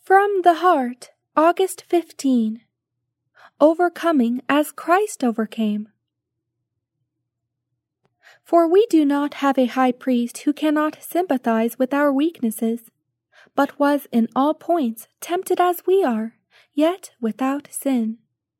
From the Heart, August 15. Overcoming as Christ overcame. For we do not have a high priest who cannot sympathize with our weaknesses, but was in all points tempted as we are, yet without sin.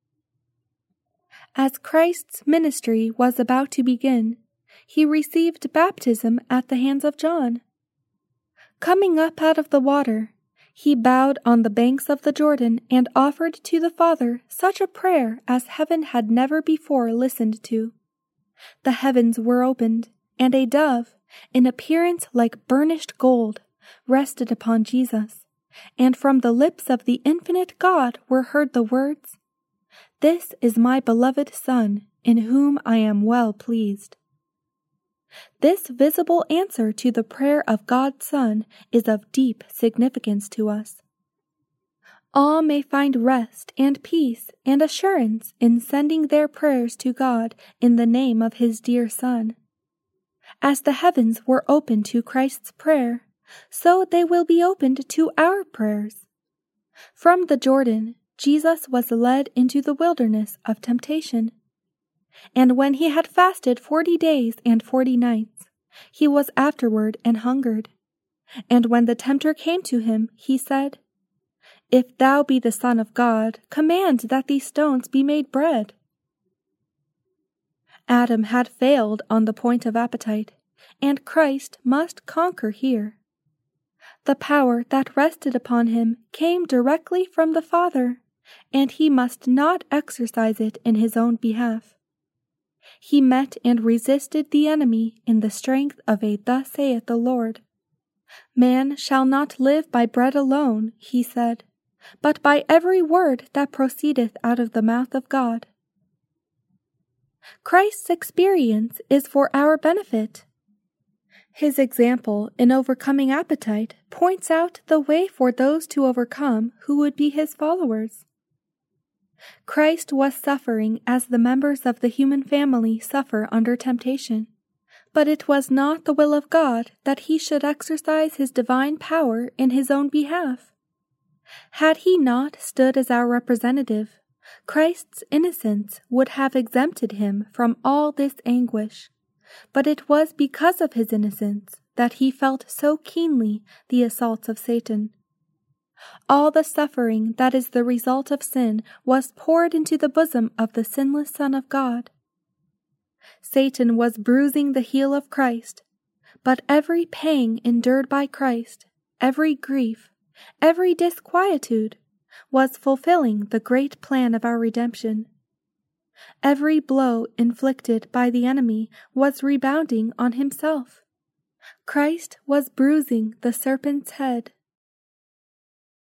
As Christ's ministry was about to begin, he received baptism at the hands of John. Coming up out of the water, he bowed on the banks of the Jordan and offered to the Father such a prayer as heaven had never before listened to. The heavens were opened, and a dove, in appearance like burnished gold, rested upon Jesus, and from the lips of the infinite God were heard the words, "This is my beloved Son, in whom I am well pleased." This visible answer to the prayer of God's Son is of deep significance to us. All may find rest and peace and assurance in sending their prayers to God in the name of His dear Son. As the heavens were open to Christ's prayer, so they will be opened to our prayers. From the Jordan, Jesus was led into the wilderness of temptation. And when he had fasted 40 days and 40 nights, he was afterward an hungered. And when the tempter came to him, he said, "If thou be the Son of God, command that these stones be made bread." Adam had failed on the point of appetite, and Christ must conquer here. The power that rested upon him came directly from the Father, and he must not exercise it in his own behalf. He met and resisted the enemy in the strength of a "Thus saith the Lord." "Man shall not live by bread alone," he said, "but by every word that proceedeth out of the mouth of God." Christ's experience is for our benefit. His example in overcoming appetite points out the way for those to overcome who would be his followers. Christ was suffering as the members of the human family suffer under temptation, but it was not the will of God that he should exercise his divine power in his own behalf. Had he not stood as our representative, Christ's innocence would have exempted him from all this anguish, but it was because of his innocence that he felt so keenly the assaults of Satan. All the suffering that is the result of sin was poured into the bosom of the sinless Son of God. Satan was bruising the heel of Christ, but every pang endured by Christ, every grief, every disquietude, was fulfilling the great plan of our redemption. Every blow inflicted by the enemy was rebounding on himself. Christ was bruising the serpent's head,